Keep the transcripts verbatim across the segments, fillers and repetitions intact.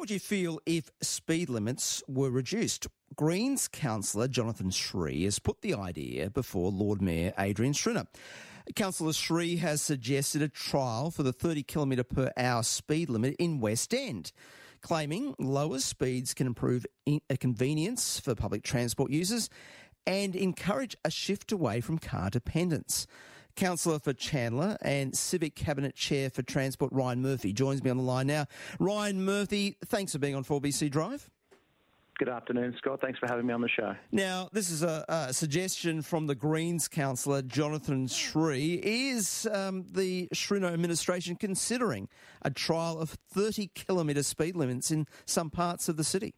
would you feel if speed limits were reduced? Greens councillor Jonathan Sri has put the idea before Lord Mayor Adrian Schrinner. Councillor Sri has suggested a trial for the thirty kilometre per hour speed limit in West End, claiming lower speeds can improve in- a convenience for public transport users and encourage a shift away from car dependence. Councillor for Chandler and Civic Cabinet Chair for Transport Ryan Murphy joins me on the line now. Ryan Murphy, thanks for being on four B C Drive. Good afternoon, Scott. Thanks for having me on the show. Now, this is a, a suggestion from the Greens councillor, Jonathan Sri. Is um, the Schrinner administration considering a trial of thirty kilometre speed limits in some parts of the city?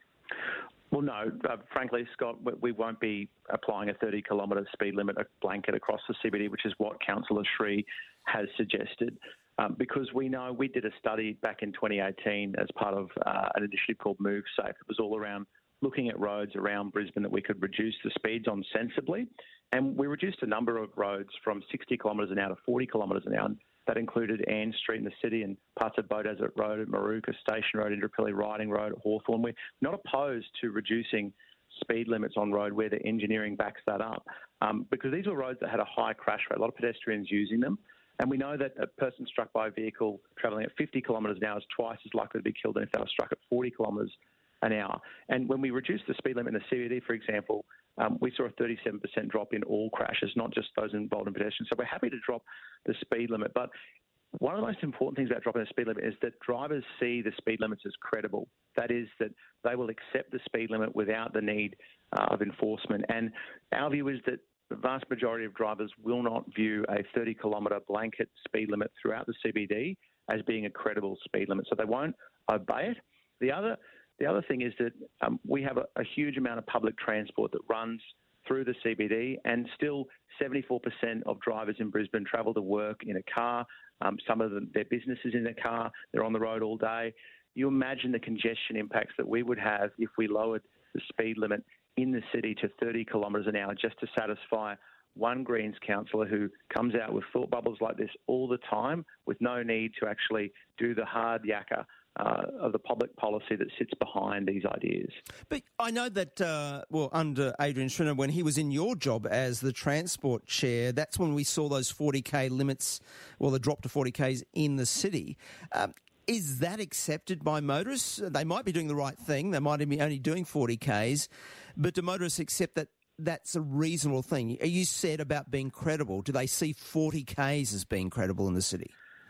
Well, no. Uh, frankly, Scott, we won't be applying a thirty kilometre speed limit a blanket across the C B D, which is what Councillor Sri has suggested. Um, because we know we did a study back in twenty eighteen as part of uh, an initiative called Move Safe. It was all around looking at roads around Brisbane that we could reduce the speeds on sensibly. And we reduced a number of roads from sixty kilometres an hour to forty kilometres an hour. That included Ann Street in the city and parts of Beaudesert Road at Maruka, Station Road, Indooroopilly, Riding Road at Hawthorn. We're not opposed to reducing speed limits on road where the engineering backs that up, um, because these were roads that had a high crash rate, a lot of pedestrians using them. And we know that a person struck by a vehicle travelling at fifty kilometres an hour is twice as likely to be killed than if they were struck at forty kilometres an hour. And when we reduced the speed limit in the C B D, for example, um, we saw a thirty-seven percent drop in all crashes, not just those involved in pedestrians. So we're happy to drop the speed limit. But one of the most important things about dropping the speed limit is that drivers see the speed limits as credible. That is, that they will accept the speed limit without the need uh, of enforcement. And our view is that the vast majority of drivers will not view a thirty kilometre blanket speed limit throughout the C B D as being a credible speed limit, so they won't obey it. The other, the other thing is that um, we have a, a huge amount of public transport that runs through the C B D, and still seventy-four percent of drivers in Brisbane travel to work in a car. Um, some of them, their businesses in their car, they're on the road all day. You imagine the congestion impacts that we would have if we lowered the speed limit in the city to thirty kilometres an hour just to satisfy one Greens councillor who comes out with thought bubbles like this all the time with no need to actually do the hard yakka uh, of the public policy that sits behind these ideas. But I know that, uh, well, under Adrian Schrinner, when he was in your job as the Transport Chair, that's when we saw those forty k limits, well, the drop to forty k's in the city. Um, Is that accepted by motorists? They might be doing the right thing. They might be only doing forty k's. But do motorists accept that that's a reasonable thing? Are you said about being credible? Do they see forty k's as being credible in the city?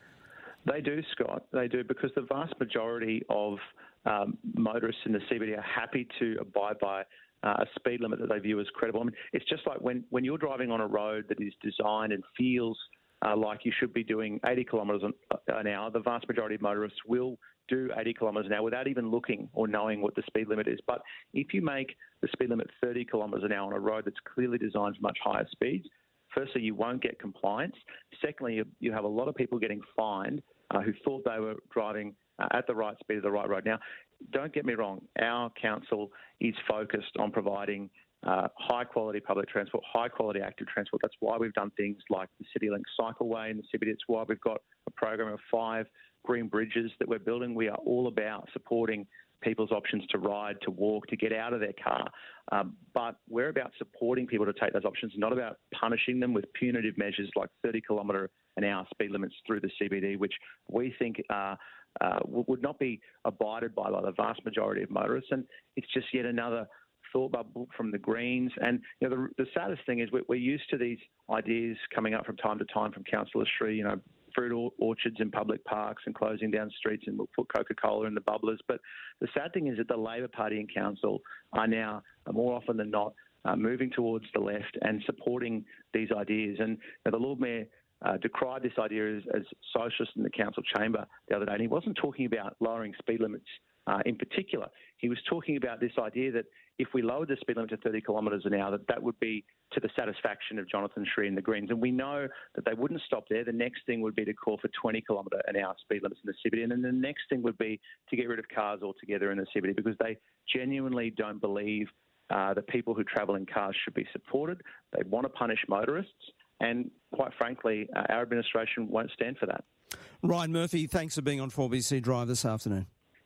They do, Scott. They do, because the vast majority of um, motorists in the C B D are happy to abide by uh, a speed limit that they view as credible. I mean, it's just like when, when you're driving on a road that is designed and feels Uh, like you should be doing eighty kilometres an, an hour, the vast majority of motorists will do eighty kilometres an hour without even looking or knowing what the speed limit is. But if you make the speed limit thirty kilometres an hour on a road that's clearly designed for much higher speeds, firstly, you won't get compliance. Secondly, you, you have a lot of people getting fined uh, who thought they were driving uh, at the right speed of the right road. Now, don't get me wrong, our council is focused on providing Uh, high-quality public transport, high-quality active transport. That's why we've done things like the CityLink Cycleway in the C B D. It's why we've got a program of five green bridges that we're building. We are all about supporting people's options to ride, to walk, to get out of their car. Um, but we're about supporting people to take those options, not about punishing them with punitive measures like thirty kilometre an hour speed limits through the C B D, which we think uh, uh, would not be abided by by the vast majority of motorists. And it's just yet another thought bubble from the Greens. And you know, the, the saddest thing is we're, we're used to these ideas coming up from time to time from Councillor Sri, you know, fruit orchards in public parks and closing down streets, and we'll put Coca-Cola in the bubblers. But the sad thing is that the Labor Party in council are now, more often than not, uh, moving towards the left and supporting these ideas. And you know, the Lord Mayor uh, decried this idea as, as socialist in the council chamber the other day, and he wasn't talking about lowering speed limits Uh, in particular. He was talking about this idea that if we lowered the speed limit to thirty kilometres an hour, that that would be to the satisfaction of Jonathan Sri and the Greens. And we know that they wouldn't stop there. The next thing would be to call for twenty kilometre an hour speed limits in the C B D. And then the next thing would be to get rid of cars altogether in the C B D, because they genuinely don't believe uh, that people who travel in cars should be supported. They want to punish motorists. And quite frankly, uh, our administration won't stand for that. Ryan Murphy, thanks for being on four B C Drive this afternoon.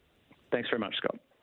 Thanks very much, Scott.